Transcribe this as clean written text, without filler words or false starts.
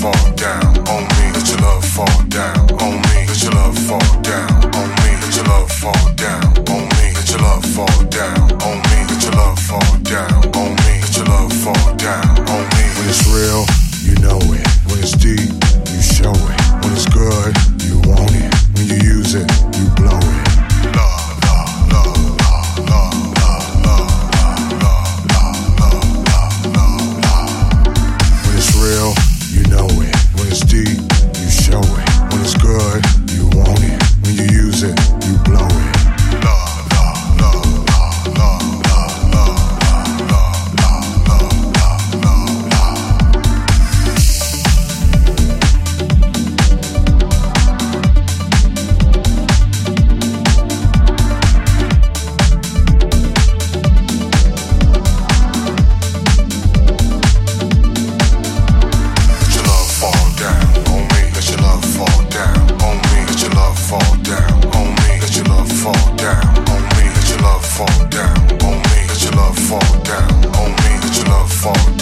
fall down on me. Let your love fall down on me. Let your love fall down on me. Let your love fall down on me. Let your love fall down on me. Let your love fall down on me. Let your love fall down on me. When it's real, you know it. When it's deep, you show it. When it's good, you want it. When you use it, you blow it. Love, love, love, love, love, love, love, love, love, love, love, love, love. When it's real, you know it. When it's deep, you show it. When it's good, you want it. When you use it, you blow it. Love, love, love, love, love, love, love, love, love, love, love, love, love. Fall